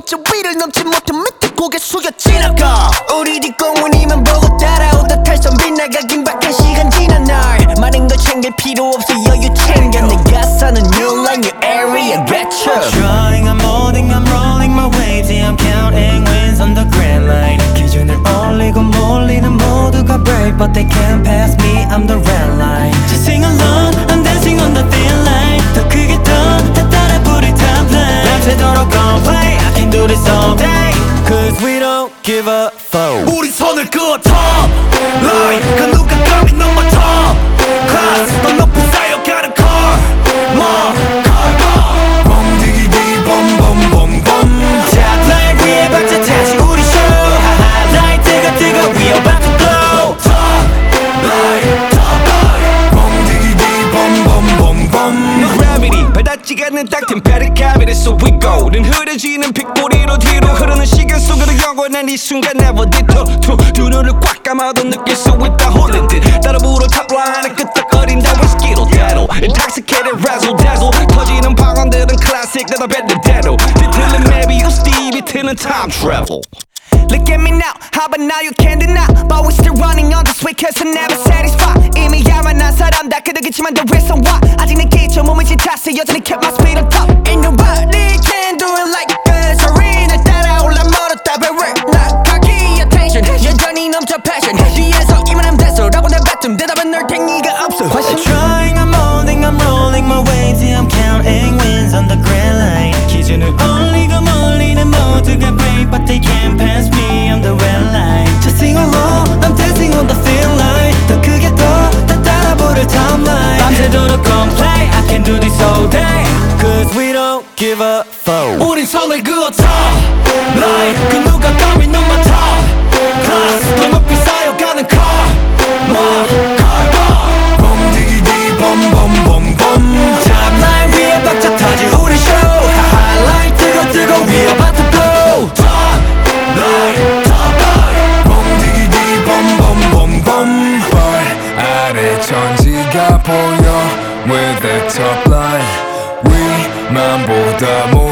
저 위를 넘지 못해 밑에 고개 숙여 지나가. 우리 뒷공문이만 보고 따라오다 탈선 빗나가긴 박한 시간 지난 날 많은 걸 챙길 필요 없어 여유 챙겨 내가 사는 new line new area get you. Trying I'm molding I'm rolling my waves yeah, I'm counting wins on the grand line 기준을 올리고 몰리는 모두가 brave but they can't pass me I'm the red line Just sing along I'm dancing on the thin line 더 크게 더 따라 부를 top line 밤새도록 gon' play I can do this all day Cause we don't give a fuck 우리 손을 그어 top line 그 누가 감히 넘어 top class 더 높은 쌓여가는 car more car more bom디기디 bombombombom top line 위에 박자 다시 우리 show 하하라이트가 뜨거 we about to blow top line bom디기디 bombombombom Gravity 바닥지가 않는 딱 템페릭 카비리 so we go 눈 흐려지는 빗꼬리로 뒤로 흐르는 시간 속으로 영원한 이 순간 never ditto 두 눈을 꽉 감아도 느낄 수 있다 홀린 듯 따라 불어 탑라인에 끄떡거린다 위스키로 대로 Intoxicated razzle dazzle 터지는 방언들은 classic 내가 뱉는 대로 뒤틀린 maybe you Stevie 틀린 time travel Look at me now, how about now you can't deny But we still running on this way cause I'm never satisfied 이미 야만한 사람 다 그러겠지만 the reason why 아직 내 기초 몸을 지탔어 여전히 kept my speed on top Ain't nobody can do it like this Arena 따라올라 멀었다 but we're not cocky attention 여전히 넘쳐 passion 뒤에서 이만하면 됐어 라고 내뱉음 대답은 널 탱이가 없어 Trying I'm molding I'm rolling my waves yeah, I'm counting wins on the grand line 기준을 올리고 몰리는 모두가 brave but they can't pass me I'm the red line Just sing along I'm dancing on the thin line 더 크게 더 따라 부를 top line 밤새도록 gon' play I can do this all day Cause we don't give a fuck 우린 손을 그어 top line 그 누가 감히 넘어 top class 더 높이 쌓여가는 car more car more bom디기디 bombombombom top line 위에 박자 터지 우리 show 하하라이트가 뜨거 we about to blow top line bom디기디 bombombombom 발 아래 천지가 보여 With the top line 위만 보다